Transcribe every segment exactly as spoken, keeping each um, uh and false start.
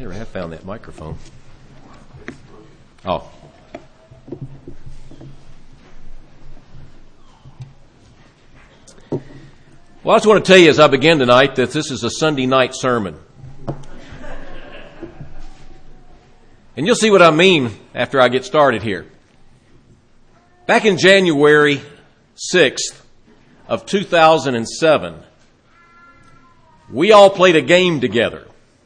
never have found that microphone. Oh. Well, I just want to tell you as I begin tonight that this is a Sunday night sermon. And you'll see what I mean after I get started here. Back in January sixth of two thousand seven, we all played a game together.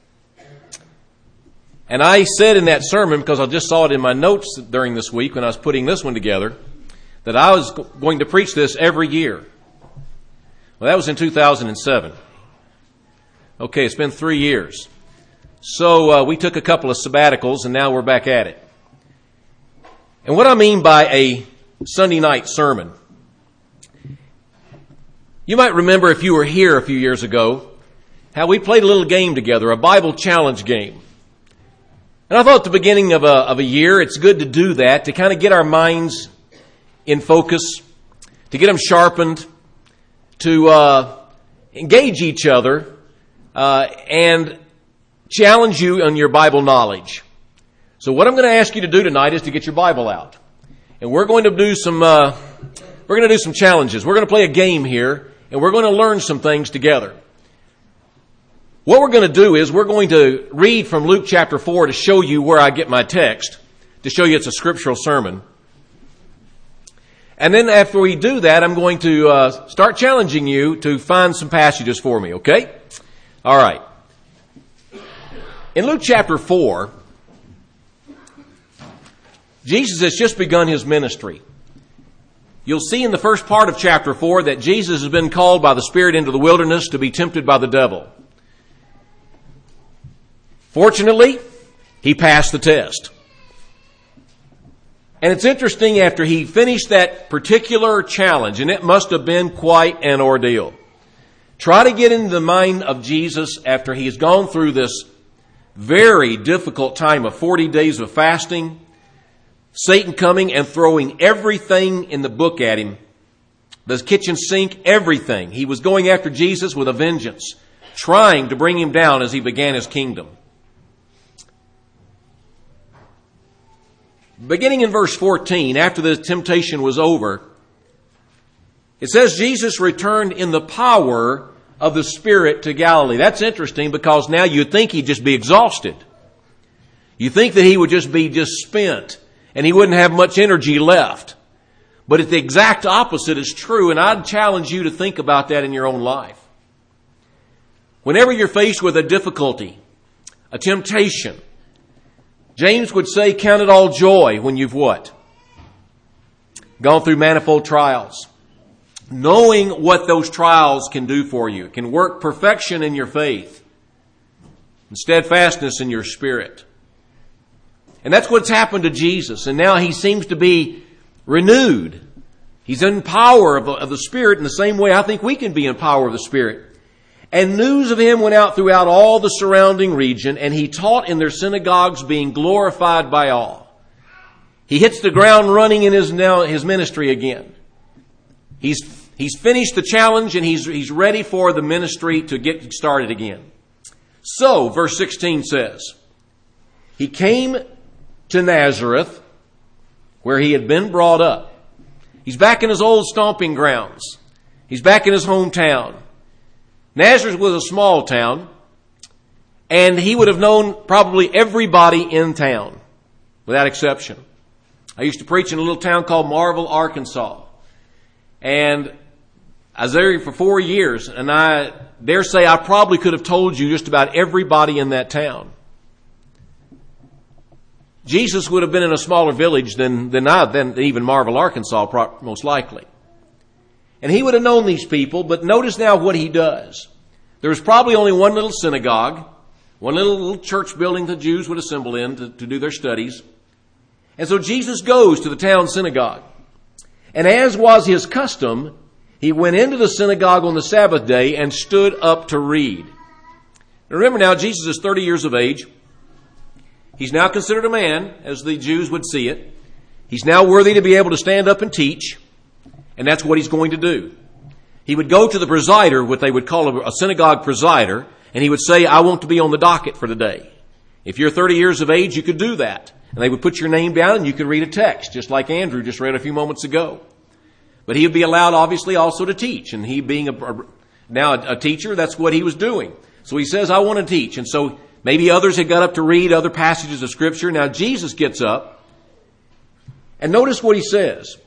And I said in that sermon, because I just saw it in my notes during this week when I was putting this one together, that I was going to preach this every year. Well, that was in two thousand seven. Okay, it's been three years. So uh, we took a couple of sabbaticals, and now we're back at it. And what I mean by a Sunday night sermon, you might remember if you were here a few years ago, how we played a little game together, a Bible challenge game. And I thought at the beginning of a, of a year, it's good to do that, to kind of get our minds in focus, to get them sharpened, to uh, engage each other, uh, and challenge you on your Bible knowledge. So what I'm going to ask you to do tonight is to get your Bible out. And we're going to do some, uh, we're going to do some challenges. We're going to play a game here, and we're going to learn some things together. What we're going to do is we're going to read from Luke chapter four to show you where I get my text, to show you it's a scriptural sermon. And then after we do that, I'm going to uh, start challenging you to find some passages for me, okay? All right. In Luke chapter four, Jesus has just begun his ministry. You'll see in the first part of chapter four that Jesus has been called by the Spirit into the wilderness to be tempted by the devil. Fortunately, he passed the test. And it's interesting, after he finished that particular challenge, and it must have been quite an ordeal. Try to get into the mind of Jesus after he's gone through this very difficult time of forty days of fasting, Satan coming and throwing everything in the book at him, the kitchen sink, everything. He was going after Jesus with a vengeance, trying to bring him down as he began his kingdom. Beginning in verse fourteen, after the temptation was over, it says Jesus returned in the power of the Spirit to Galilee. That's interesting because now you'd think he'd just be exhausted. You think that he would just be just spent and he wouldn't have much energy left. But the exact opposite is true, and I'd challenge you to think about that in your own life. Whenever you're faced with a difficulty, a temptation, James would say, count it all joy when you've what? Gone through manifold trials. Knowing what those trials can do for you. It can work perfection in your faith and steadfastness in your spirit. And that's what's happened to Jesus. And now he seems to be renewed. He's in power of, of the Spirit in the same way I think we can be in power of the Spirit. And news of him went out throughout all the surrounding region, and he taught in their synagogues, being glorified by all. He hits the ground running in his now his ministry again. He's he's finished the challenge, and he's he's ready for the ministry to get started again. So, verse sixteen says, he came to Nazareth, where he had been brought up. He's back in his old stomping grounds. He's back in his hometown. Nazareth was a small town, and he would have known probably everybody in town, without exception. I used to preach in a little town called Marvel, Arkansas. And I was there for four years, and I dare say I probably could have told you just about everybody in that town. Jesus would have been in a smaller village than, than, I, than even Marvel, Arkansas, most likely. And he would have known these people, but notice now what he does. There was probably only one little synagogue, one little, little church building the Jews would assemble in to, to do their studies. And so Jesus goes to the town synagogue. And as was his custom, he went into the synagogue on the Sabbath day and stood up to read. Now remember now, Jesus is thirty years of age. He's now considered a man, as the Jews would see it. He's now worthy to be able to stand up and teach. And that's what he's going to do. He would go to the presider, what they would call a synagogue presider, and he would say, I want to be on the docket for today. If you're thirty years of age, you could do that. And they would put your name down and you could read a text, just like Andrew just read a few moments ago. But he would be allowed, obviously, also to teach. And he being a, a, now a, a teacher, that's what he was doing. So he says, I want to teach. And so maybe others had got up to read other passages of Scripture. Now Jesus gets up. And notice what he says.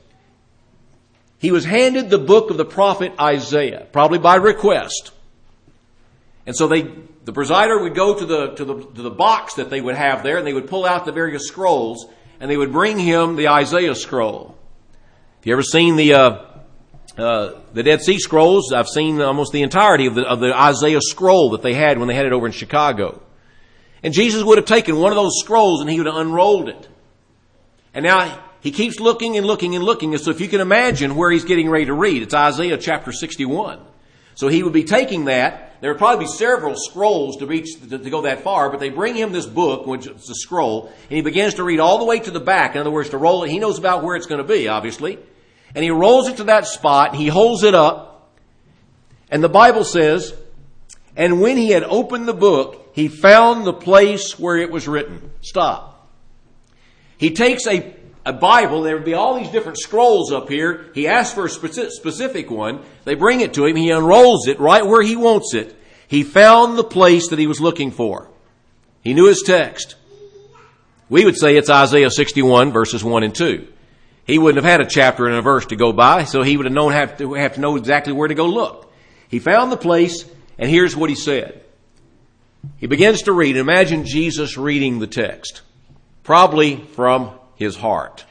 He was handed the book of the prophet Isaiah, probably by request. And so they, the presider would go to the, to the, to the box that they would have there, and they would pull out the various scrolls, and they would bring him the Isaiah scroll. If you ever seen the, uh, uh, the Dead Sea Scrolls, I've seen almost the entirety of the, of the Isaiah scroll that they had when they had it over in Chicago. And Jesus would have taken one of those scrolls and he would have unrolled it. And now he keeps looking and looking and looking. And so if you can imagine where he's getting ready to read, it's Isaiah chapter sixty-one. So he would be taking that. There would probably be several scrolls to reach, to, to go that far, but they bring him this book, which is a scroll, and he begins to read all the way to the back. In other words, to roll it. He knows about where it's going to be, obviously. And he rolls it to that spot, he holds it up, and the Bible says, and when he had opened the book, he found the place where it was written. Stop. He takes a A Bible, there would be all these different scrolls up here. He asks for a specific one. They bring it to him. He unrolls it right where he wants it. He found the place that he was looking for. He knew his text. We would say it's Isaiah sixty-one, verses one and two. He wouldn't have had a chapter and a verse to go by, so he would have known have to have to know exactly where to go look. He found the place, and here's what he said. He begins to read. Imagine Jesus reading the text, probably from his heart.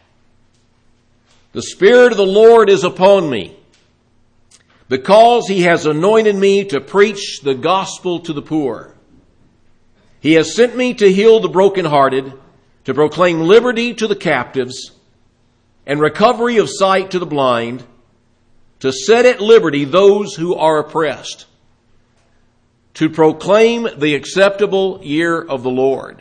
The Spirit of the Lord is upon me, because he has anointed me to preach the gospel to the poor. He has sent me to heal the brokenhearted, to proclaim liberty to the captives, and recovery of sight to the blind, to set at liberty those who are oppressed, to proclaim the acceptable year of the Lord.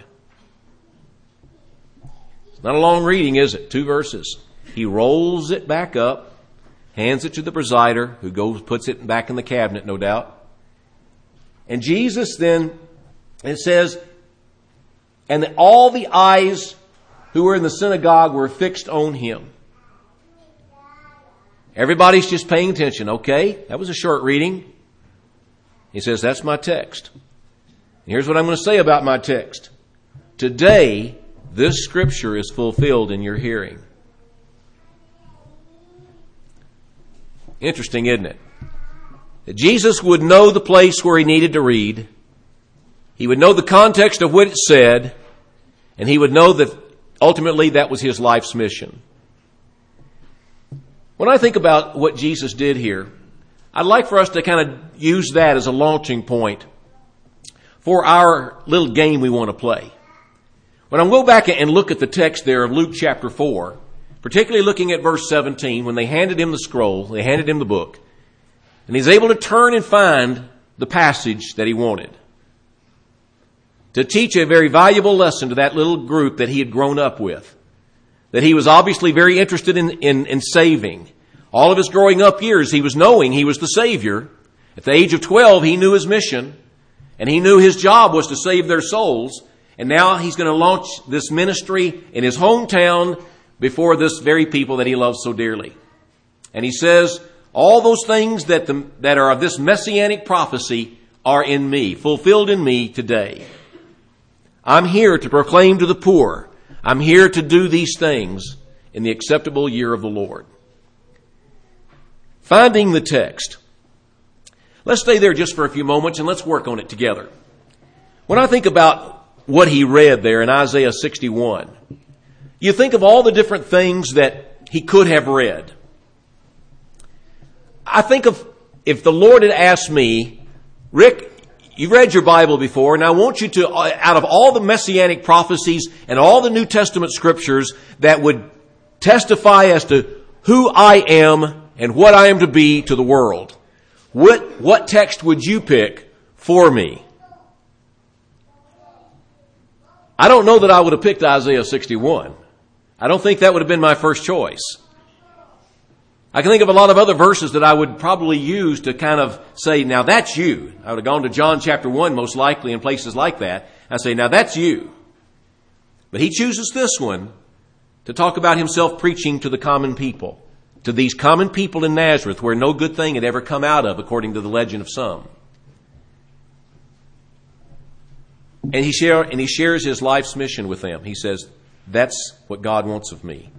It's not a long reading, is it? Two verses. He rolls it back up, hands it to the presider, who goes, puts it back in the cabinet, no doubt. And Jesus then, it says, and that all the eyes who were in the synagogue were fixed on him. Everybody's just paying attention. Okay, that was a short reading. He says, that's my text. And here's what I'm going to say about my text. Today, this scripture is fulfilled in your hearing. Interesting, isn't it? That Jesus would know the place where he needed to read. He would know the context of what it said. And he would know that ultimately that was his life's mission. When I think about what Jesus did here, I'd like for us to kind of use that as a launching point for our little game we want to play. When I go back and look at the text there of Luke chapter four, particularly looking at verse seventeen, when they handed him the scroll, they handed him the book, and he's able to turn and find the passage that he wanted to teach a very valuable lesson to that little group that he had grown up with, that he was obviously very interested in, in, in saving. All of his growing up years, he was knowing he was the Savior. At the age of twelve, he knew his mission, and he knew his job was to save their souls. And now he's going to launch this ministry in his hometown before this very people that he loves so dearly. And he says, all those things that, the, that are of this messianic prophecy are in me, fulfilled in me today. I'm here to proclaim to the poor. I'm here to do these things in the acceptable year of the Lord. Finding the text. Let's stay there just for a few moments and let's work on it together. When I think about what he read there in Isaiah sixty-one, you think of all the different things that he could have read. I think of if the Lord had asked me, Rick, you've read your Bible before, and I want you to, out of all the messianic prophecies and all the New Testament scriptures that would testify as to who I am and what I am to be to the world, what, what text would you pick for me? I don't know that I would have picked Isaiah sixty-one. I don't think that would have been my first choice. I can think of a lot of other verses that I would probably use to kind of say, now that's you. I would have gone to John chapter one most likely in places like that. I say, now that's you. But he chooses this one to talk about himself preaching to the common people, to these common people in Nazareth where no good thing had ever come out of, according to the legend of some. And he share, and he shares his life's mission with them. He says, that's what God wants of me.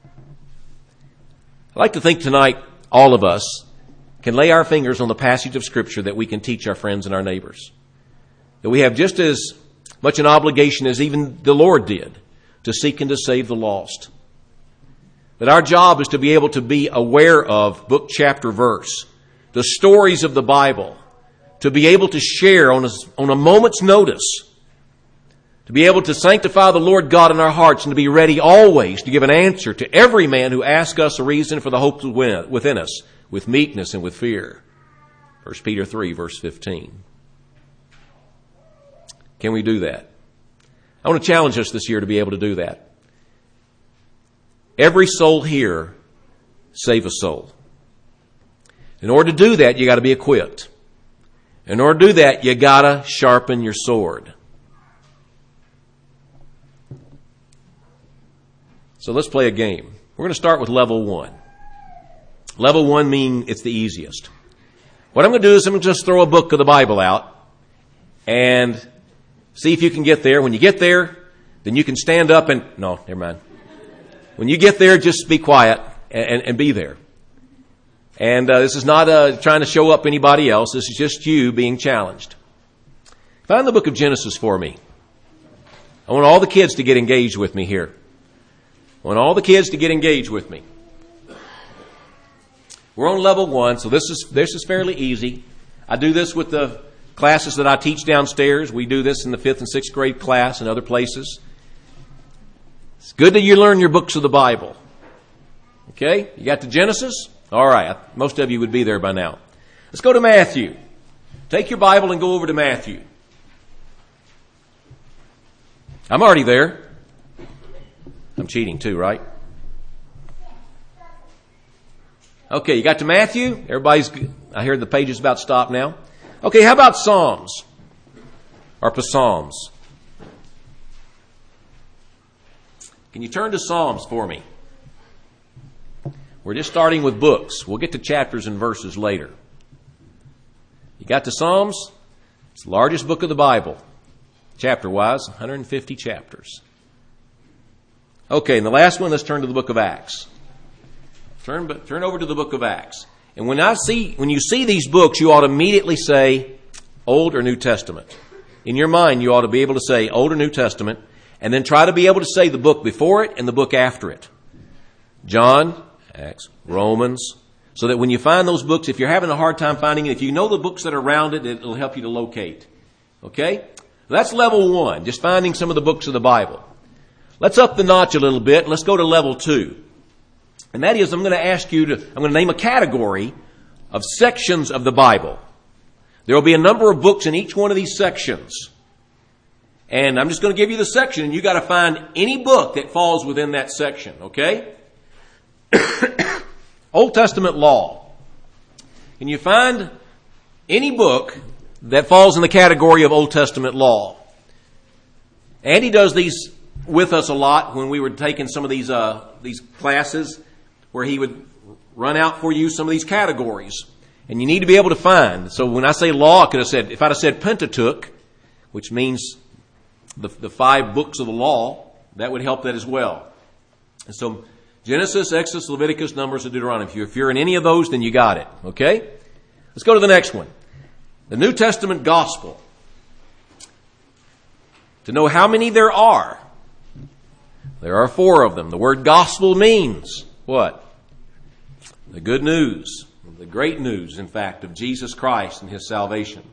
I'd like to think tonight all of us can lay our fingers on the passage of Scripture that we can teach our friends and our neighbors. That we have just as much an obligation as even the Lord did to seek and to save the lost. That our job is to be able to be aware of book, chapter, verse, the stories of the Bible, to be able to share on a, on a moment's notice, to be able to sanctify the Lord God in our hearts and to be ready always to give an answer to every man who asks us a reason for the hope within us, with meekness and with fear. First Peter three, verse fifteen. Can we do that? I want to challenge us this year to be able to do that. Every soul here, save a soul. In order to do that, you got to be equipped. In order to do that, you got to sharpen your sword. So let's play a game. We're going to start with level one. Level one meaning it's the easiest. What I'm going to do is I'm going to just throw a book of the Bible out and see if you can get there. When you get there, then you can stand up and... No, never mind. When you get there, just be quiet and, and, and be there. And uh, this is not uh, trying to show up anybody else. This is just you being challenged. Find the book of Genesis for me. I want all the kids to get engaged with me here. I want all the kids to get engaged with me. We're on level one, so this is this is fairly easy. I do this with the classes that I teach downstairs. We do this in the fifth and sixth grade class and other places. It's good that you learn your books of the Bible. Okay? You got the Genesis? All right. Most of you would be there by now. Let's go to Matthew. Take your Bible and go over to Matthew. I'm already there. I'm cheating too, right? Okay, you got to Matthew? Everybody's, I hear the page is about to stop now. Okay, how about Psalms? Or Psalms? Can you turn to Psalms for me? We're just starting with books. We'll get to chapters and verses later. You got to Psalms? It's the largest book of the Bible. Chapter-wise, one hundred fifty chapters. Okay, and the last one, let's turn to the book of Acts. Turn, turn over to the book of Acts. And when I see, when you see these books, you ought to immediately say Old or New Testament. In your mind, you ought to be able to say Old or New Testament, and then try to be able to say the book before it and the book after it. John, Acts, Romans, so that when you find those books, if you're having a hard time finding it, if you know the books that are around it, it'll help you to locate. Okay? That's level one, just finding some of the books of the Bible. Let's up the notch a little bit. Let's go to level two. And that is, I'm going to ask you to, I'm going to name a category of sections of the Bible. There will be a number of books in each one of these sections. And I'm just going to give you the section, and you got to find any book that falls within that section, okay? Old Testament law. Can you find any book that falls in the category of Old Testament law? Andy does these with us a lot when we were taking some of these uh, these classes where he would run out for you some of these categories. And you need to be able to find. So when I say law, I could have said, if I'd have said Pentateuch, which means the, the five books of the law, that would help that as well. And so Genesis, Exodus, Leviticus, Numbers, and Deuteronomy. If you're, if you're in any of those, then you got it. Okay? Let's go to the next one. The New Testament Gospel. To know how many there are, there are four of them. The word gospel means what? The good news. The great news, in fact, of Jesus Christ and His salvation.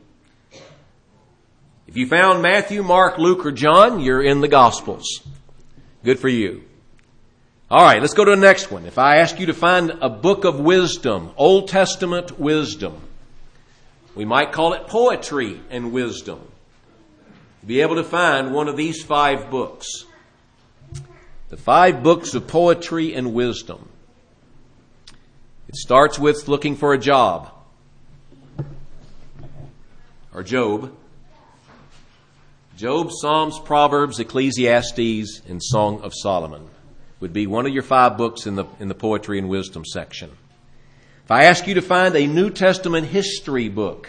If you found Matthew, Mark, Luke, or John, you're in the Gospels. Good for you. All right, let's go to the next one. If I ask you to find a book of wisdom, Old Testament wisdom, we might call it poetry and wisdom. Be able to find one of these five books. The five books of poetry and wisdom. It starts with looking for a job. Or Job. Job, Psalms, Proverbs, Ecclesiastes, and Song of Solomon would be one of your five books in the in the poetry and wisdom section. If I ask you to find a New Testament history book,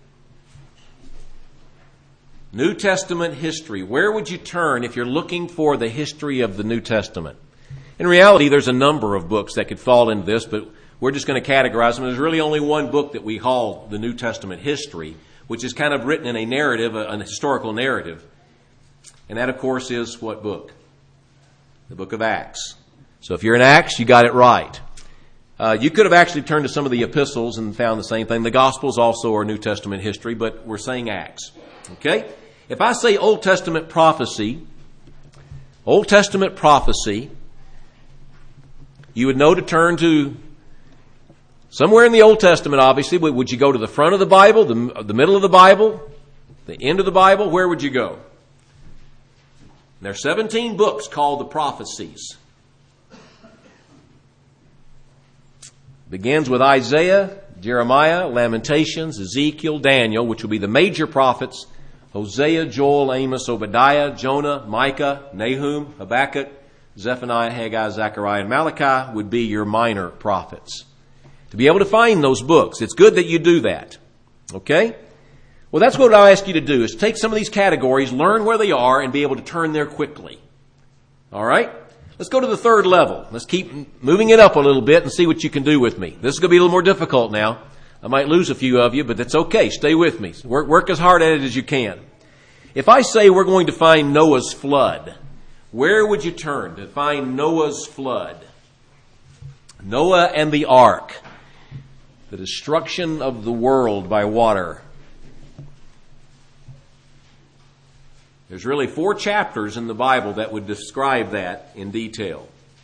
New Testament history, where would you turn if you're looking for the history of the New Testament? In reality, there's a number of books that could fall into this, but we're just going to categorize them. There's really only one book that we call the New Testament history, which is kind of written in a narrative, a, a historical narrative. And that, of course, is what book? The book of Acts. So if you're in Acts, you got it right. Uh, you could have actually turned to some of the epistles and found the same thing. The Gospels also are New Testament history, but we're saying Acts. Okay? If I say Old Testament prophecy, Old Testament prophecy, you would know to turn to somewhere in the Old Testament, obviously. Would you go to the front of the Bible, the, the middle of the Bible, the end of the Bible? Where would you go? There are seventeen books called the prophecies. Begins with Isaiah, Jeremiah, Lamentations, Ezekiel, Daniel, which will be the major prophets, Hosea, Joel, Amos, Obadiah, Jonah, Micah, Nahum, Habakkuk, Zephaniah, Haggai, Zechariah, and Malachi would be your minor prophets. To be able to find those books, it's good that you do that. Okay? Well, that's what I'll ask you to do, is take some of these categories, learn where they are, and be able to turn there quickly. All right? Let's go to the third level. Let's keep moving it up a little bit and see what you can do with me. This is going to be a little more difficult now. I might lose a few of you, but that's okay. Stay with me. Work, work as hard at it as you can. If I say we're going to find Noah's flood, where would you turn to find Noah's flood? Noah and the ark. The destruction of the world by water. There's really four chapters in the Bible that would describe that in detail.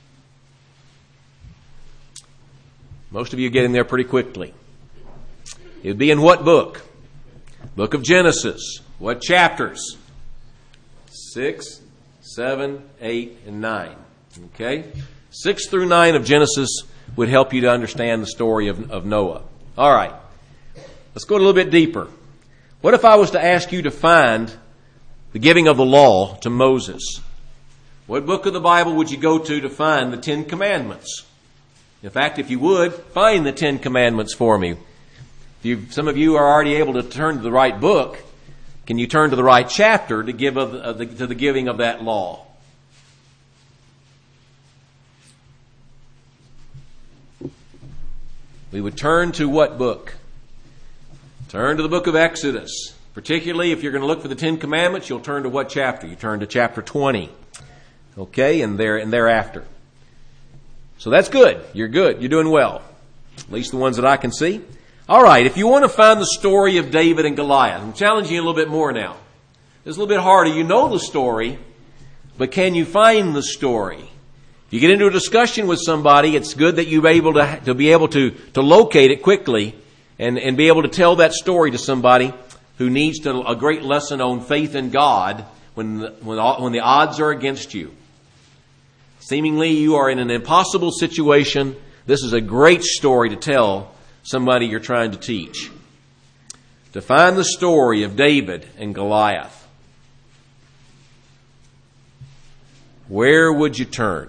Most of you get in there pretty quickly. It would be in what book? Book of Genesis. What chapters? Six, seven, eight, and nine. Okay? Six through nine of Genesis would help you to understand the story of, of Noah. All right. Let's go a little bit deeper. What if I was to ask you to find the giving of the law to Moses? What book of the Bible would you go to to find the Ten Commandments? In fact, if you would, find the Ten Commandments for me. If you, some of you are already able to turn to the right book, can you turn to the right chapter to give of, of the, to the giving of that law? We would turn to what book? Turn to the book of Exodus. Particularly if you're going to look for the Ten Commandments, you'll turn to what chapter? You turn to chapter twenty. Okay, and there and thereafter. So that's good. You're good. You're doing well. At least the ones that I can see. All right, if you want to find the story of David and Goliath, I'm challenging you a little bit more now. It's a little bit harder. You know the story, but can you find the story? If you get into a discussion with somebody, it's good that you're able to, to be able to, to locate it quickly and, and be able to tell that story to somebody who needs to, a great lesson on faith in God when the, when, when the odds are against you. Seemingly you are in an impossible situation. This is a great story to tell somebody you're trying to teach. To find the story of David and Goliath, where would you turn?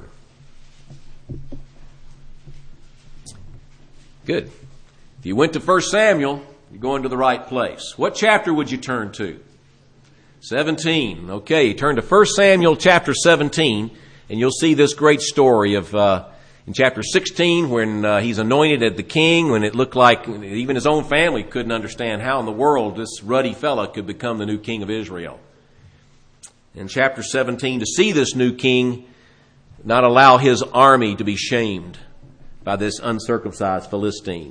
Good. If you went to First Samuel, you're going to the right place. What chapter would you turn to? seventeen. Okay, turn to First Samuel chapter seventeen, and you'll see this great story of uh, in chapter sixteen when uh, he's anointed as the king, when it looked like even his own family couldn't understand how in the world this ruddy fella could become the new king of Israel. In chapter seventeen, to see this new king not allow his army to be shamed by this uncircumcised Philistine.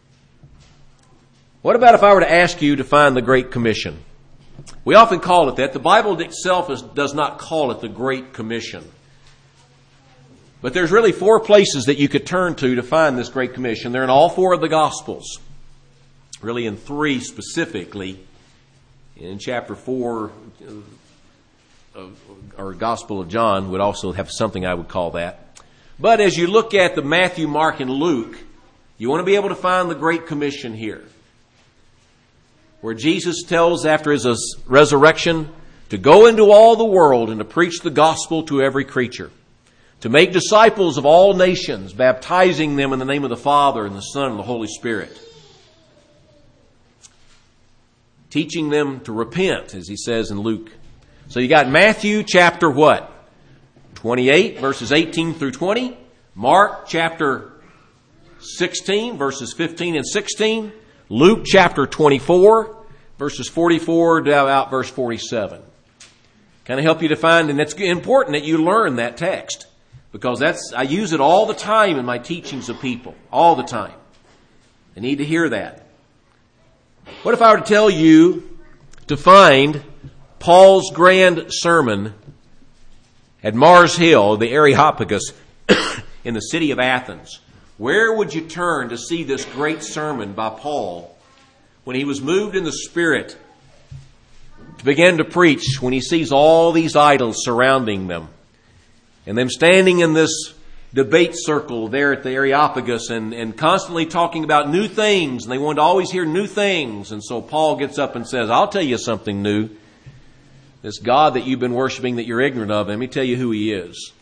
What about if I were to ask you to find the Great Commission? We often call it that. The Bible itself is, does not call it the Great Commission. But there's really four places that you could turn to to find this Great Commission. They're in all four of the Gospels. Really in three specifically. In chapter four, uh, or Gospel of John would also have something I would call that. But as you look at the Matthew, Mark, and Luke, you want to be able to find the Great Commission here. Where Jesus tells after his resurrection to go into all the world and to preach the gospel to every creature, to make disciples of all nations, baptizing them in the name of the Father and the Son and the Holy Spirit, teaching them to repent, as he says in Luke. So you got Matthew chapter what? twenty-eight, verses eighteen through twenty. Mark chapter sixteen, verses fifteen and sixteen. Luke chapter twenty-four, verses forty-four to about verse forty-seven. Kind of help you to find, and it's important that you learn that text, because that's I use it all the time in my teachings of people, all the time. They need to hear that. What if I were to tell you to find Paul's grand sermon at Mars Hill, the Areopagus, in the city of Athens? Where would you turn to see this great sermon by Paul when he was moved in the Spirit to begin to preach, when he sees all these idols surrounding them and them standing in this debate circle there at the Areopagus and, and constantly talking about new things, and they wanted to always hear new things. And so Paul gets up and says, I'll tell you something new. This God that you've been worshiping that you're ignorant of, let me tell you who he is.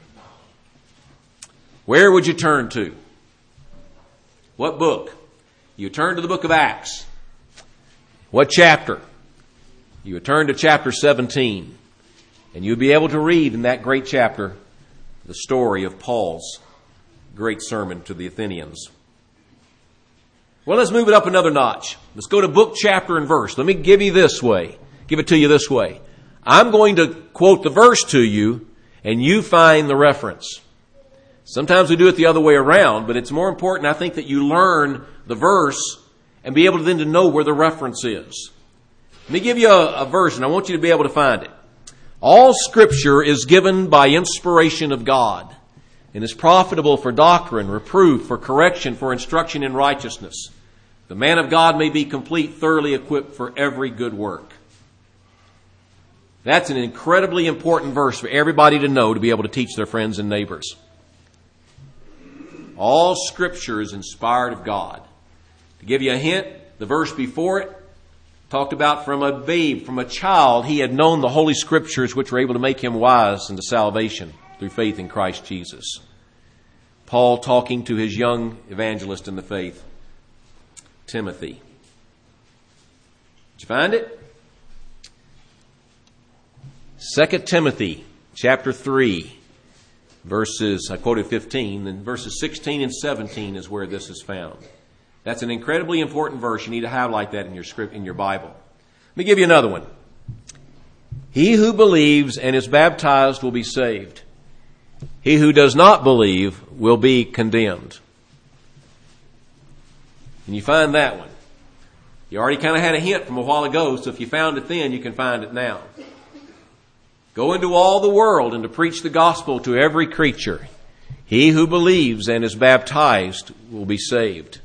Where would you turn to? What book? You turn to the book of Acts. What chapter? You would turn to chapter seventeen. And you'd be able to read in that great chapter the story of Paul's great sermon to the Athenians. Well, let's move it up another notch. Let's go to book, chapter, and verse. Let me give you this way. Give it to you this way. I'm going to quote the verse to you, and you find the reference. Sometimes we do it the other way around, but it's more important, I think, that you learn the verse and be able to then to know where the reference is. Let me give you a, a verse, and I want you to be able to find it. All Scripture is given by inspiration of God and is profitable for doctrine, reproof, for correction, for instruction in righteousness. The man of God may be complete, thoroughly equipped for every good work. That's an incredibly important verse for everybody to know, to be able to teach their friends and neighbors. All Scripture is inspired of God. To give you a hint, the verse before it talked about from a babe, from a child, he had known the Holy Scriptures, which were able to make him wise unto salvation through faith in Christ Jesus. Paul talking to his young evangelist in the faith, Timothy. Did you find it? Second Timothy chapter three, verses, I quoted fifteen, and verses sixteen and seventeen is where this is found. That's an incredibly important verse. You need to highlight that in your script, in your Bible. Let me give you another one. He who believes and is baptized will be saved. He who does not believe will be condemned. And you find that one. You already kind of had a hint from a while ago, so if you found it then, you can find it now. Go into all the world and to preach the gospel to every creature. He who believes and is baptized will be saved.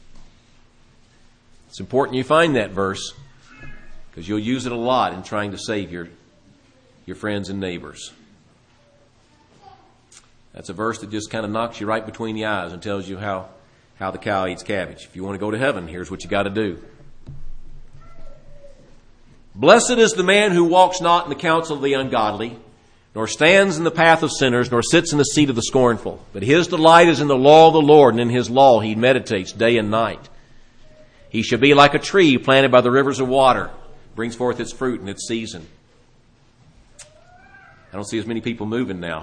It's important you find that verse, because you'll use it a lot in trying to save your, your friends and neighbors. That's a verse that just kind of knocks you right between the eyes and tells you how, how the cow eats cabbage. If you want to go to heaven, here's what you got to do. Blessed is the man who walks not in the counsel of the ungodly, nor stands in the path of sinners, nor sits in the seat of the scornful. But his delight is in the law of the Lord, and in his law he meditates day and night. He shall be like a tree planted by the rivers of water, brings forth its fruit in its season. I don't see as many people moving now.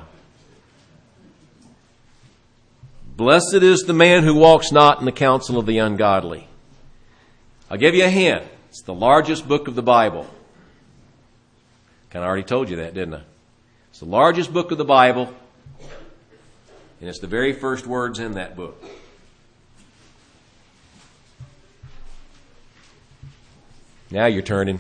Blessed is the man who walks not in the counsel of the ungodly. I'll give you a hint. It's the largest book of the Bible. Kind of already told you that, didn't I? It's the largest book of the Bible, and it's the very first words in that book. Now you're turning.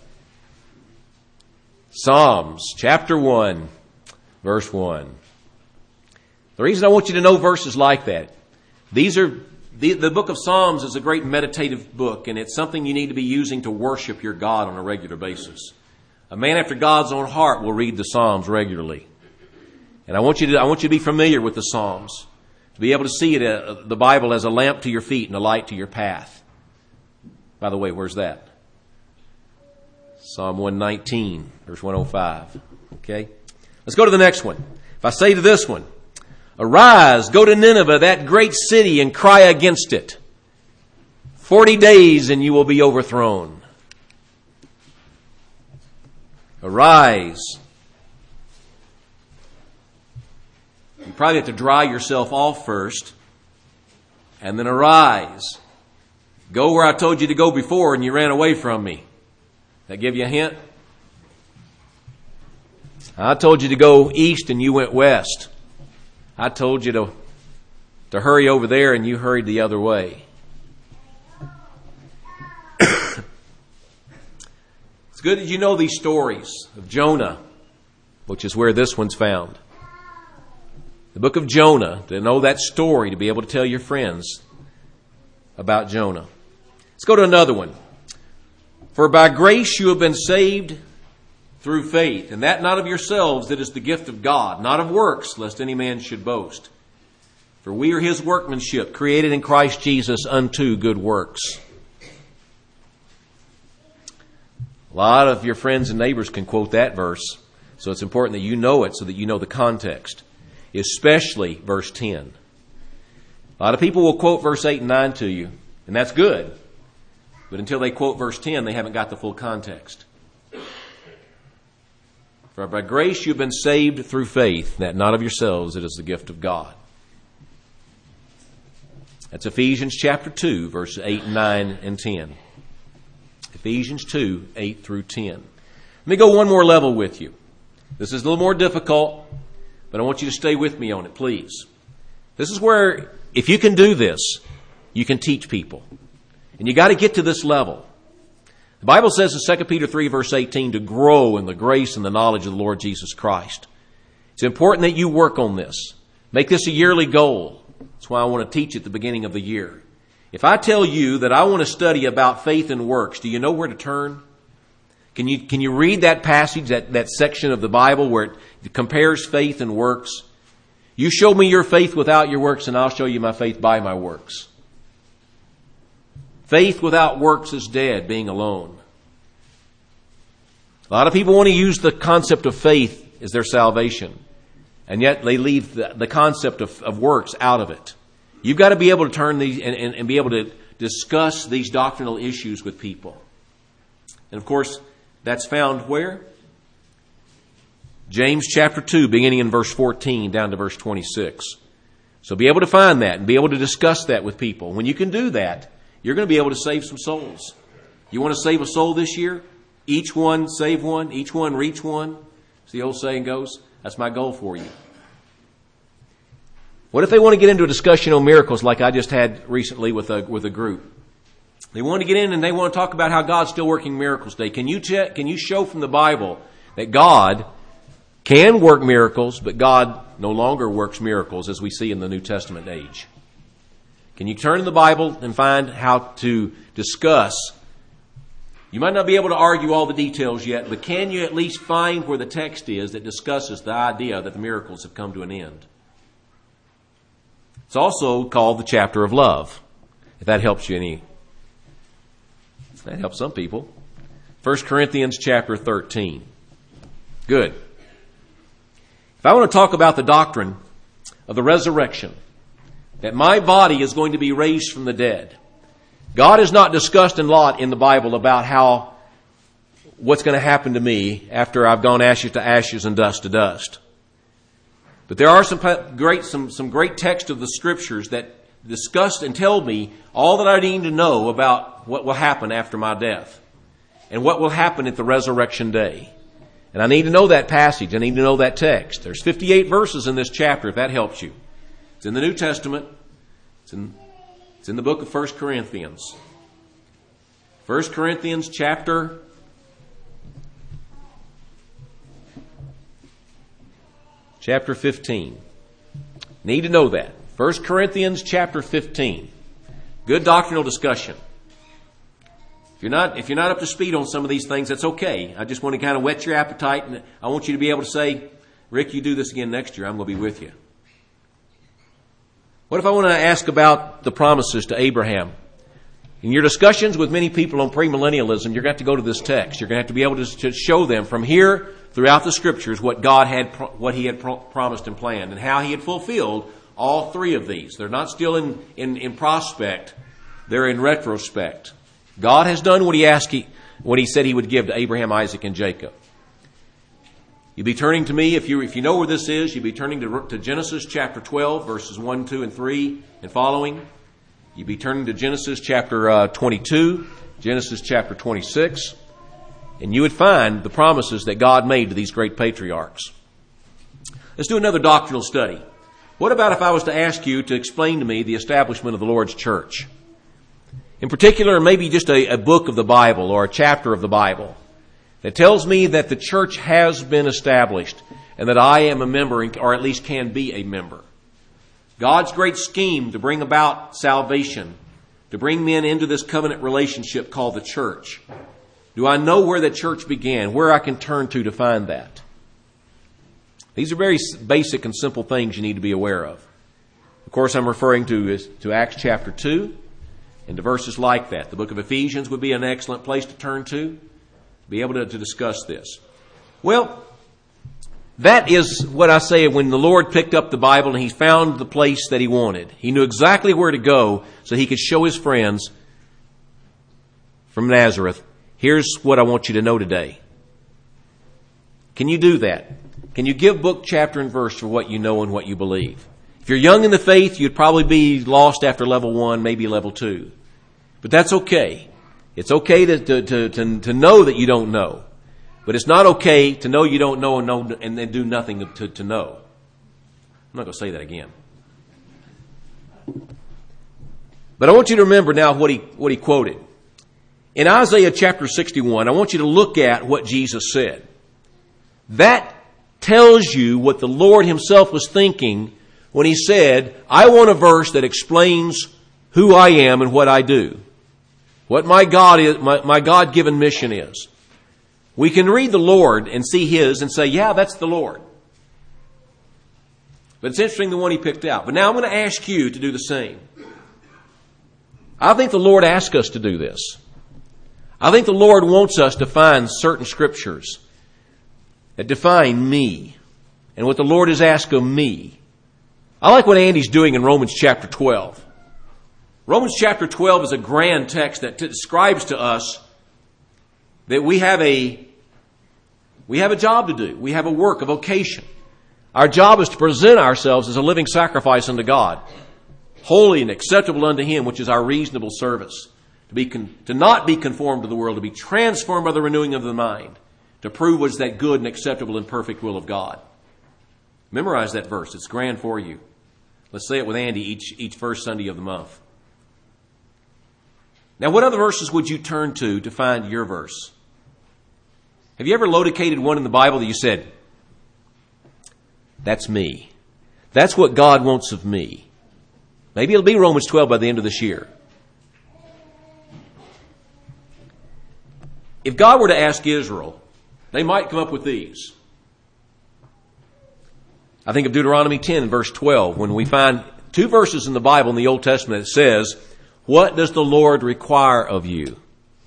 Psalms chapter one, verse one. The reason I want you to know verses like that, these are the, the book of Psalms is a great meditative book, and it's something you need to be using to worship your God on a regular basis. A man after God's own heart will read the Psalms regularly. And I want you to I want you to be familiar with the Psalms, to be able to see it, uh, the Bible as a lamp to your feet and a light to your path. By the way, where's that? Psalm one nineteen, verse one oh five. Okay? Let's go to the next one. If I say to this one, arise, go to Nineveh, that great city, and cry against it. Forty days and you will be overthrown. Arise. You probably have to dry yourself off first, and then arise. Go where I told you to go before and you ran away from me. That give you a hint? I told you to go east and you went west. I told you to, to hurry over there and you hurried the other way. It's good that you know these stories of Jonah, which is where this one's found. The book of Jonah, to know that story, to be able to tell your friends about Jonah. Let's go to another one. For by grace you have been saved through faith, and that not of yourselves, that is the gift of God, not of works, lest any man should boast. For we are his workmanship, created in Christ Jesus unto good works. A lot of your friends and neighbors can quote that verse, so it's important that you know it so that you know the context, especially verse ten. A lot of people will quote verse eight and nine to you, and that's good. But until they quote verse ten, they haven't got the full context. For by grace you've been saved through faith, that not of yourselves, it is the gift of God. That's Ephesians chapter two, verses eight, nine, and ten. Ephesians two, eight through ten. Let me go one more level with you. This is a little more difficult, but I want you to stay with me on it, please. This is where, if you can do this, you can teach people. And you got to get to this level. The Bible says in Second Peter three, verse eighteen, to grow in the grace and the knowledge of the Lord Jesus Christ. It's important that you work on this. Make this a yearly goal. That's why I want to teach at the beginning of the year. If I tell you that I want to study about faith and works, do you know where to turn? Can you, can you read that passage, that, that section of the Bible where it compares faith and works? You show me your faith without your works, and I'll show you my faith by my works. Faith without works is dead, being alone. A lot of people want to use the concept of faith as their salvation, and yet they leave the, the concept of, of works out of it. You've got to be able to turn these and, and, and be able to discuss these doctrinal issues with people. And of course, that's found where? James chapter two, beginning in verse fourteen down to verse twenty-six. So be able to find that and be able to discuss that with people. When you can do that, you're going to be able to save some souls. You want to save a soul this year? Each one save one, each one reach one. As the old saying goes, that's my goal for you. What if they want to get into a discussion on miracles like I just had recently with a with a group? They want to get in and they want to talk about how God's still working miracles today. Can you check, can you show from the Bible that God can work miracles, but God no longer works miracles as we see in the New Testament age? Can you turn to the Bible and find how to discuss? You might not be able to argue all the details yet, but can you at least find where the text is that discusses the idea that the miracles have come to an end? It's also called the chapter of love, if that helps you any. That helps some people. First Corinthians chapter thirteen. Good. If I want to talk about the doctrine of the resurrection, that my body is going to be raised from the dead. God has not discussed a lot in the Bible about how, what's going to happen to me after I've gone ashes to ashes and dust to dust. But there are some great, some, some great texts of the Scriptures that discuss and tell me all that I need to know about what will happen after my death and what will happen at the resurrection day. And I need to know that passage. I need to know that text. There's fifty-eight verses in this chapter, if that helps you. It's in the New Testament. It's in, it's in the book of First Corinthians. First Corinthians chapter chapter fifteen. Need to know that. First Corinthians chapter fifteen. Good doctrinal discussion. If you're not, if you're not up to speed on some of these things, that's okay. I just want to kind of whet your appetite, and I want you to be able to say, Rick, you do this again next year, I'm going to be with you. What if I want to ask about the promises to Abraham? In your discussions with many people on premillennialism, you're going to have to go to this text. You're going to have to be able to, to show them from here throughout the Scriptures what God had, what He had pro- promised and planned, and how He had fulfilled all three of these. They're not still in, in, in prospect; they're in retrospect. God has done what He asked, he, what He said He would give to Abraham, Isaac, and Jacob. You'd be turning to me, if you if you know where this is, you'd be turning to, to Genesis chapter twelve, verses one, two, and three, and following. You'd be turning to Genesis chapter uh, twenty-two, Genesis chapter twenty-six, and you would find the promises that God made to these great patriarchs. Let's do another doctrinal study. What about if I was to ask you to explain to me the establishment of the Lord's church? In particular, maybe just a, a book of the Bible or a chapter of the Bible that tells me that the church has been established and that I am a member, or at least can be a member. God's great scheme to bring about salvation, to bring men into this covenant relationship called the church. Do I know where that church began, where I can turn to to find that? These are very basic and simple things you need to be aware of. Of course, I'm referring to, to Acts chapter two and to verses like that. The book of Ephesians would be an excellent place to turn to, to be able to, to discuss this. Well, that is what I say when the Lord picked up the Bible and He found the place that He wanted. He knew exactly where to go so He could show His friends from Nazareth, here's what I want you to know today. Can you do that? Can you give book, chapter, and verse for what you know and what you believe? If you're young in the faith, you'd probably be lost after level one, maybe level two. But that's okay. It's okay to, to, to, to, to know that you don't know. But it's not okay to know you don't know and know and then do nothing to, to know. I'm not going to say that again. But I want you to remember now what he what he quoted. In Isaiah chapter sixty-one, I want you to look at what Jesus said. That tells you what the Lord Himself was thinking when He said, I want a verse that explains who I am and what I do. What my God is, my, my God-given mission is. We can read the Lord and see His and say, yeah, that's the Lord. But it's interesting the one He picked out. But now I'm going to ask you to do the same. I think the Lord asked us to do this. I think the Lord wants us to find certain scriptures that define me and what the Lord has asked of me. I like what Andy's doing in Romans chapter twelve. Romans chapter twelve is a grand text that describes to us that we have a we have a job to do. We have a work, a vocation. Our job is to present ourselves as a living sacrifice unto God, holy and acceptable unto Him, which is our reasonable service. To be con- to not be conformed to the world, to be transformed by the renewing of the mind, to prove what is that good and acceptable and perfect will of God. Memorize that verse. It's grand for you. Let's say it with Andy each each first Sunday of the month. Now, what other verses would you turn to to find your verse? Have you ever located one in the Bible that you said, that's me. That's what God wants of me. Maybe it'll be Romans twelve by the end of this year. If God were to ask Israel, they might come up with these. I think of Deuteronomy ten, verse twelve, when we find two verses in the Bible in the Old Testament that says, what does the Lord require of you?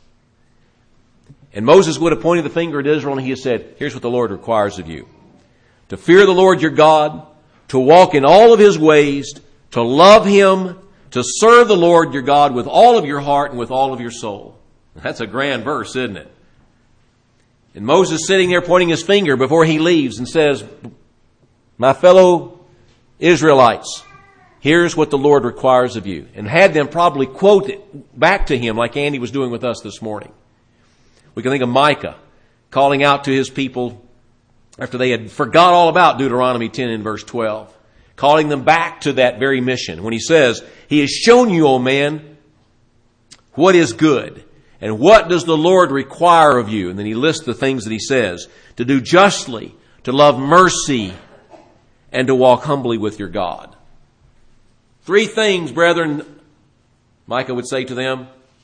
And Moses would have pointed the finger at Israel and he has said, here's what the Lord requires of you. To fear the Lord your God, to walk in all of His ways, to love Him, to serve the Lord your God with all of your heart and with all of your soul. That's a grand verse, isn't it? And Moses sitting there pointing his finger before he leaves and says, my fellow Israelites, here's what the Lord requires of you. And had them probably quote it back to him like Andy was doing with us this morning. We can think of Micah calling out to his people after they had forgot all about Deuteronomy ten in verse twelve, calling them back to that very mission when he says, He has shown you, O man, what is good. And what does the Lord require of you? And then he lists the things that he says. To do justly, to love mercy, and to walk humbly with your God. Three things, brethren, Micah would say to them.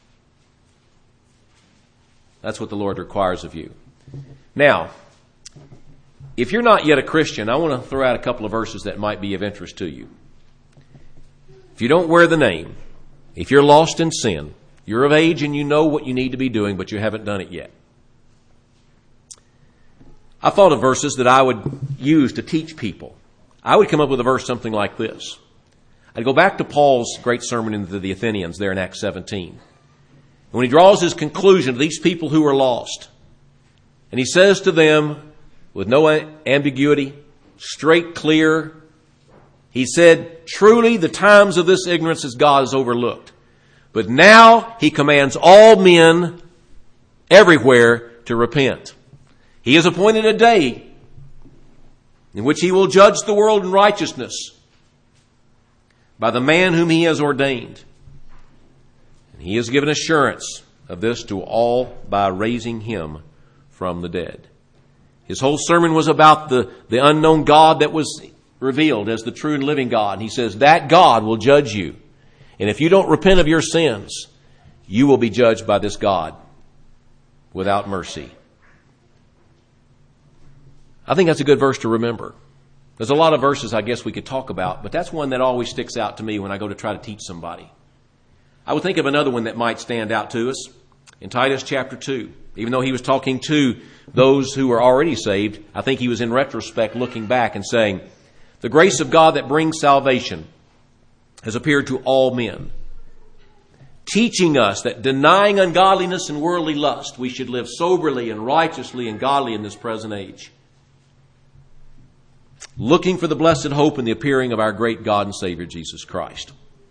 That's what the Lord requires of you. Now, if you're not yet a Christian, I want to throw out a couple of verses that might be of interest to you. If you don't wear the name, if you're lost in sin, You're of age and you know what you need to be doing, but you haven't done it yet. I thought of verses that I would use to teach people. I would come up with a verse something like this. I'd go back to Paul's great sermon into the Athenians there in Acts seventeen. When he draws his conclusion to these people who are lost, and he says to them with no ambiguity, straight, clear, he said, truly the times of this ignorance as God has overlooked. But now he commands all men everywhere to repent. He has appointed a day in which he will judge the world in righteousness by the man whom he has ordained. And he has given assurance of this to all by raising him from the dead. His whole sermon was about the, the unknown God that was revealed as the true and living God. And he says that God will judge you. And if you don't repent of your sins, you will be judged by this God without mercy. I think that's a good verse to remember. There's a lot of verses I guess we could talk about, but that's one that always sticks out to me when I go to try to teach somebody. I would think of another one that might stand out to us in Titus chapter two. Even though he was talking to those who were already saved, I think he was in retrospect looking back and saying, the grace of God that brings salvation has appeared to all men, teaching us that denying ungodliness and worldly lust, we should live soberly and righteously and godly in this present age, looking for the blessed hope and the appearing of our great God and Savior, Jesus Christ.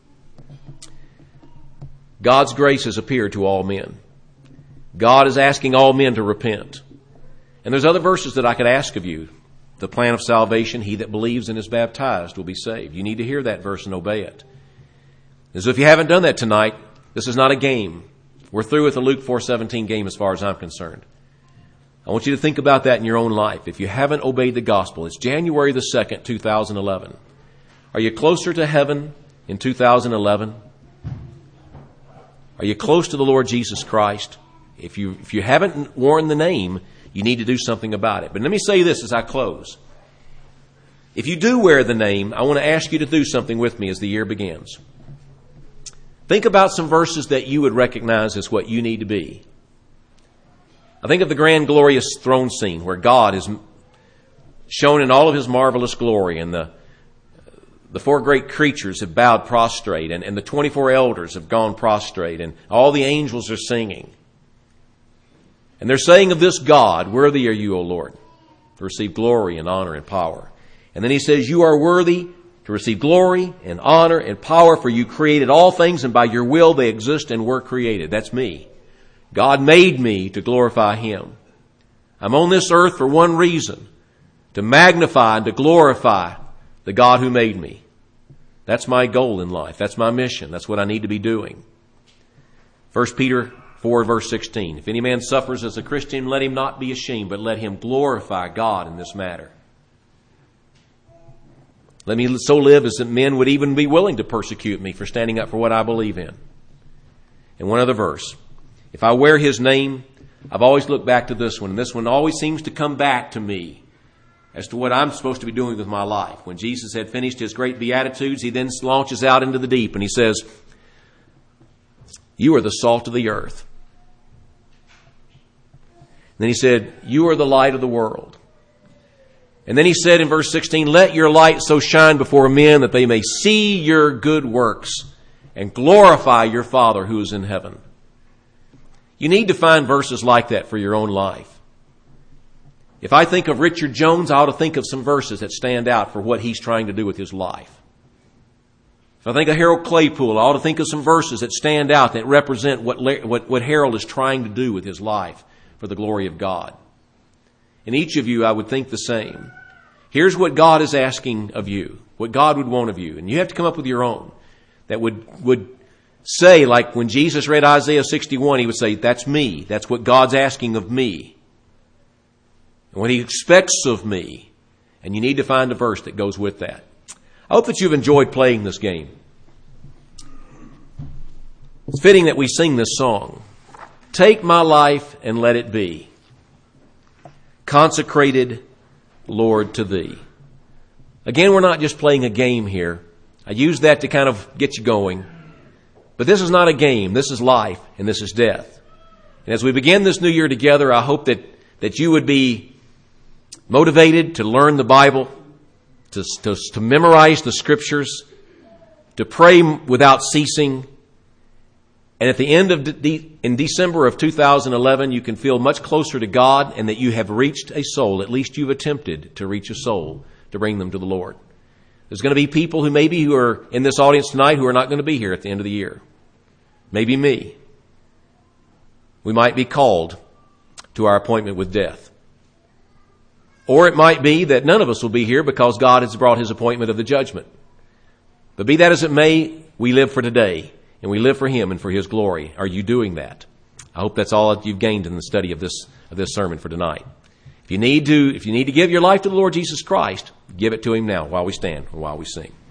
God's grace has appeared to all men. God is asking all men to repent. And there's other verses that I could ask of you. The plan of salvation, he that believes and is baptized will be saved. You need to hear that verse and obey it. As if you haven't done that tonight, this is not a game. We're through with the Luke four seventeen game as far as I'm concerned. I want you to think about that in your own life. If you haven't obeyed the gospel, it's January the second, two thousand eleven. Are you closer to heaven in two thousand eleven? Are you close to the Lord Jesus Christ? If you, if you haven't worn the name, you need to do something about it. But let me say this as I close. If you do wear the name, I want to ask you to do something with me as the year begins. Think about some verses that you would recognize as what you need to be. I think of the grand, glorious throne scene where God is shown in all of his marvelous glory, and the the four great creatures have bowed prostrate, and, and the twenty-four elders have gone prostrate, and all the angels are singing. And they're saying of this God, worthy are you, O Lord, to receive glory and honor and power. And then he says, you are worthy to receive glory and honor and power, for you created all things, and by your will they exist and were created. That's me. God made me to glorify him. I'm on this earth for one reason, to magnify and to glorify the God who made me. That's my goal in life. That's my mission. That's what I need to be doing. First Peter four verse sixteen. If any man suffers as a Christian, let him not be ashamed, but let him glorify God in this matter. Let me so live as that men would even be willing to persecute me for standing up for what I believe in. And one other verse. If I wear his name, I've always looked back to this one, and this one always seems to come back to me as to what I'm supposed to be doing with my life. When Jesus had finished his great Beatitudes, he then launches out into the deep and he says, you are the salt of the earth. And then he said, you are the light of the world. And then he said in verse sixteen, let your light so shine before men that they may see your good works and glorify your Father who is in heaven. You need to find verses like that for your own life. If I think of Richard Jones, I ought to think of some verses that stand out for what he's trying to do with his life. If I think of Harold Claypool, I ought to think of some verses that stand out that represent what, what, what Harold is trying to do with his life for the glory of God. And each of you, I would think the same. Here's what God is asking of you, what God would want of you. And you have to come up with your own that would, would say, like when Jesus read Isaiah sixty-one, he would say, that's me. That's what God's asking of me. And what he expects of me. And you need to find a verse that goes with that. I hope that you've enjoyed playing this game. It's fitting that we sing this song. Take my life and let it be consecrated, Lord, to thee. Again, we're not just playing a game here. I use that to kind of get you going. But this is not a game. This is life, and this is death. And as we begin this new year together, I hope that, that you would be motivated to learn the Bible, to, to, to memorize the Scriptures, to pray without ceasing. And at the end of de- in December of two thousand eleven, you can feel much closer to God and that you have reached a soul. At least you've attempted to reach a soul to bring them to the Lord. There's going to be people who maybe who are in this audience tonight who are not going to be here at the end of the year. Maybe me. We might be called to our appointment with death. Or it might be that none of us will be here because God has brought His appointment of the judgment. But be that as it may, we live for today, and we live for Him and for His glory. Are you doing that? I hope that's all that you've gained in the study of this of this sermon for tonight. If you need to, if you need to give your life to the Lord Jesus Christ, give it to Him now while we stand and while we sing.